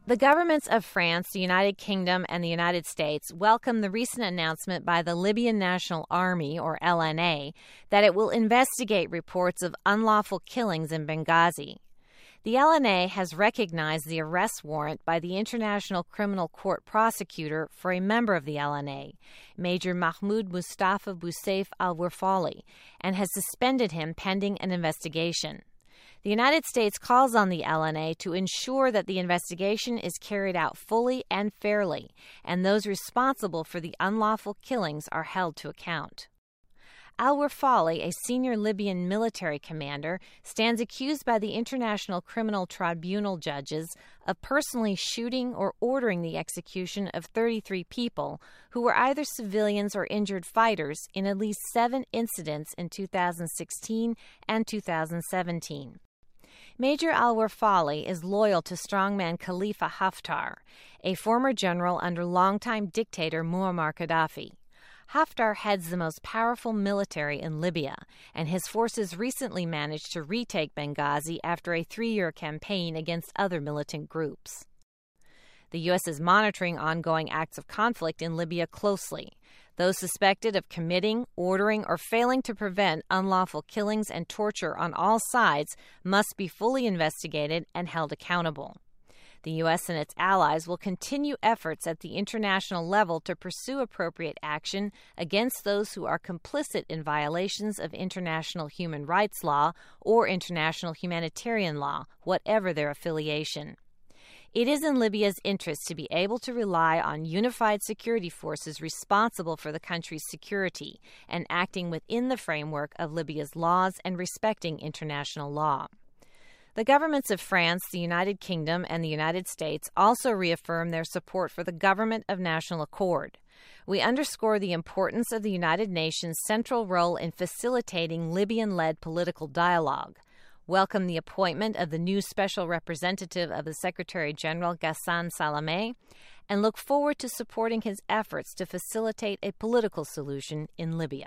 The governments of France, the United Kingdom, and the United States welcome the recent announcement by the Libyan National Army, or LNA, that it will investigate reports of unlawful killings in Benghazi. The LNA has recognized the arrest warrant by the International Criminal Court prosecutor for a member of the LNA, Major Mahmoud Mustafa Boussaif al-Warfali, and has suspended him pending an investigation. The United States calls on the LNA to ensure that the investigation is carried out fully and fairly, and those responsible for the unlawful killings are held to account. Al-Warfali, a senior Libyan military commander, stands accused by the International Criminal Tribunal judges of personally shooting or ordering the execution of 33 people who were either civilians or injured fighters in at least 7 incidents in 2016 and 2017. Major al-Warfali is loyal to strongman Khalifa Haftar, a former general under longtime dictator Muammar Gaddafi. Haftar heads the most powerful military in Libya, and his forces recently managed to retake Benghazi after a 3-year campaign against other militant groups. The U.S. is monitoring ongoing acts of conflict in Libya closely. Those suspected of committing, ordering, or failing to prevent unlawful killings and torture on all sides must be fully investigated and held accountable. The U.S. and its allies will continue efforts at the international level to pursue appropriate action against those who are complicit in violations of international human rights law or international humanitarian law, whatever their affiliation. It is in Libya's interest to be able to rely on unified security forces responsible for the country's security and acting within the framework of Libya's laws and respecting international law. The governments of France, the United Kingdom, and the United States also reaffirm their support for the Government of National Accord. We underscore the importance of the United Nations' central role in facilitating Libyan-led political dialogue, welcome the appointment of the new special representative of the Secretary-General Ghassan Salamé, and look forward to supporting his efforts to facilitate a political solution in Libya.